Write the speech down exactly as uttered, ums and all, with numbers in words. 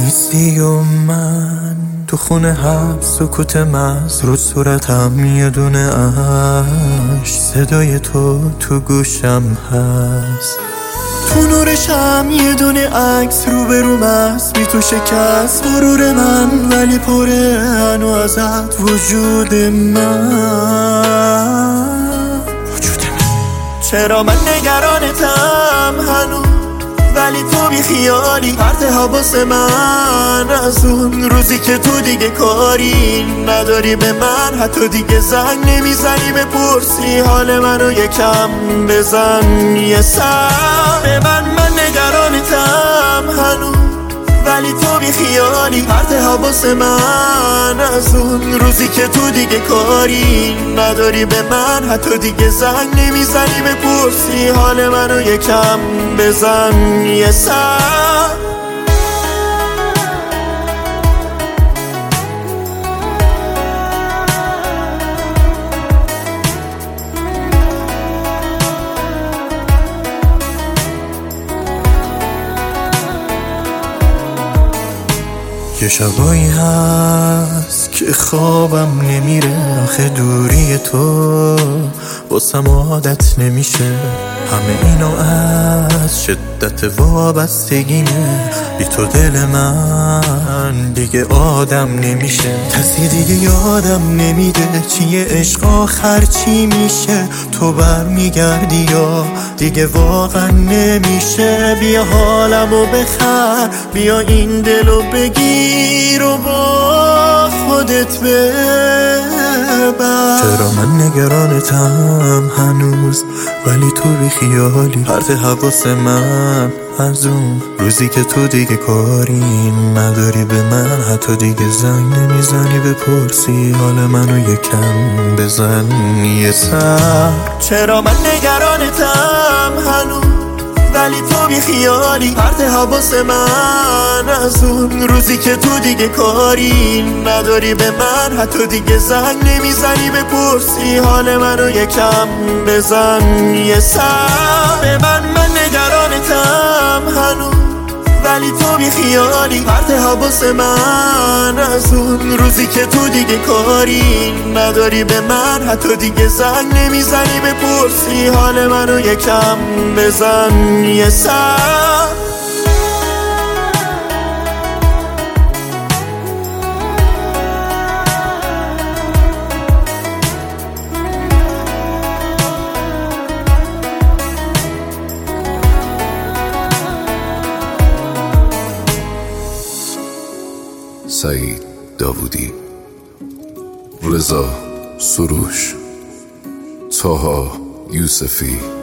نیستی و من تو خونه حبس سکوت مز رو صورتم یه دونه عشق، صدای تو تو گوشم هست، تو نورشم یه دونه عکس رو به روم است، بی تو شکست غرور من ولی پره هنو ازت وجود من وجود من چرا من نگرانتم هنوز ولی تو بی خیالی، پرت حواس من از اون روزی که تو دیگه کاری نداری به من، حتی دیگه زنگ نمیزنی بپرسی حال منو یکم بزن یه سر به من. من نگرانتم هنوز ولی تو بی خیالی، پرت حواس من از اون روزی که تو دیگه کاری نداری به من، حتی دیگه زنگ نمیزنی بپرسی حال منو یکم بزن یه سر. یه شبایی هست که خوابم نمیره، آخه دوری تو واسم عادت نمیشه، همه اینو از شدت وابستگیمه، بی تو دل من دیگه آدم نمیشه، کسی دیگه یادم نمیده چیه عشق آخر چی میشه، تو برمیگردی یا دیگه واقعا نمیشه، بیا حالمو بخر، بیا این دلو بگیر و با خودت ببر. چرا من نگرانتم هنوز ولی تو بی خیالی، پرت حواس من از اون روزی که تو دیگه کاری نداری به من، حتی دیگه زنگ نمیزنی بپرسی حال منو یکم بزن یه سر. چرا من نگرانتم هنوز ولی تو بی خیالی، پرت حواس من از اون روزی که تو دیگه کاری نداری به من، حتی دیگه زنگ نمیزنی بپرسی حال منو یکم بزن یه سر به من. من نگرانتم هنوز ولی تو بی خیالی، پرت حواس من از اون روزی که تو دیگه کاری نداری به من، حتی دیگه زنگ نمیزنی بپرسی حال منو یکم بزن یه سر. سعید داوودی، رضا سروش، طاها یوسفی.